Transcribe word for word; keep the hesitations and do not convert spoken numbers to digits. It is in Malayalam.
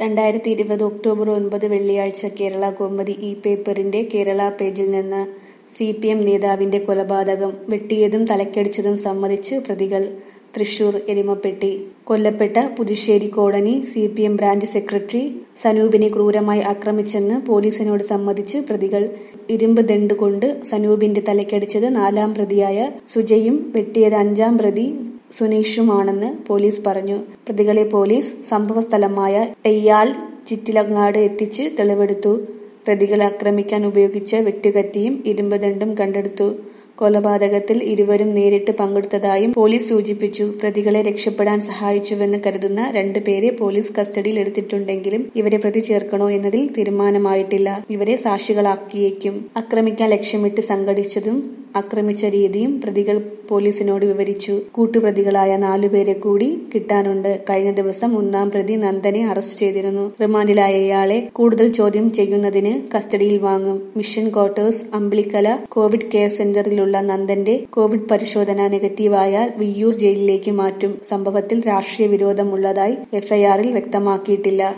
രണ്ടായിരത്തി ഇരുപത് ഒക്ടോബർ ഒൻപത് വെള്ളിയാഴ്ച കേരള കൗമുദി ഇ പേപ്പറിന്റെ കേരള പേജിൽ നിന്ന് സി പി എം നേതാവിന്റെ കൊലപാതകം വെട്ടിയതും തലക്കടിച്ചതും സമ്മതിച്ച് പ്രതികൾ. തൃശൂർ എരുമപ്പെട്ടി കൊല്ലപ്പെട്ട Puthussery colony C P M branch secretary സനൂപിനെ ക്രൂരമായി ആക്രമിച്ചെന്ന് പോലീസിനോട് സമ്മതിച്ച് പ്രതികൾ. ഇരുമ്പ് ദണ്ഡ് കൊണ്ട് സനൂപിന്റെ തലക്കടിച്ചത് നാലാം പ്രതിയായ സുജയും വെട്ടിയത് അഞ്ചാം പ്രതി സുനീഷുമാണെന്ന് പോലീസ് പറഞ്ഞു. പ്രതികളെ പോലീസ് സംഭവസ്ഥലമായ എയ്യാൽ ചിറ്റിലങ്ങാട് എത്തിച്ച് തെളിവെടുത്തു. പ്രതികളെ ആക്രമിക്കാൻ ഉപയോഗിച്ച വെട്ടുകത്തിയും ഇരുമ്പ് ദണ്ഡും കണ്ടെടുത്തു. കൊലപാതകത്തിൽ ഇരുവരും നേരിട്ട് പങ്കെടുത്തതായും പോലീസ് സൂചിപ്പിച്ചു. പ്രതികളെ രക്ഷപ്പെടാൻ സഹായിച്ചുവെന്ന് കരുതുന്ന രണ്ട് പേരെ പോലീസ് കസ്റ്റഡിയിൽ എടുത്തിട്ടുണ്ടെങ്കിലും ഇവരെ പ്രതി ചേർക്കണോ എന്നതിൽ തീരുമാനമായിട്ടില്ല. ഇവരെ സാക്ഷികളാക്കിയേക്കും. ആക്രമിക്കാൻ ലക്ഷ്യമിട്ട് സംഘടിച്ചതും ആക്രമിച്ച രീതിയും പ്രതികൾ പോലീസിനോട് വിവരിച്ചു. കൂട്ടുപ്രതികളായ നാലുപേരെ കൂടി കിട്ടാനുണ്ട്. കഴിഞ്ഞ ദിവസം ഒന്നാം പ്രതി നന്ദനെ അറസ്റ്റ് ചെയ്തിരുന്നു. റിമാൻഡിലായ ഇയാളെ കൂടുതൽ ചോദ്യം ചെയ്യുന്നതിന് കസ്റ്റഡിയിൽ വാങ്ങും. Mission quarters Ambilikkala Covid care സെന്ററിലുള്ള നന്ദന്റെ കോവിഡ് പരിശോധന നെഗറ്റീവായാൽ വിയ്യൂർ ജയിലിലേക്ക് മാറ്റും. സംഭവത്തിൽ രാഷ്ട്രീയ വിരോധമുള്ളതായി എഫ്ഐആറിൽ വ്യക്തമാക്കിയിട്ടില്ല.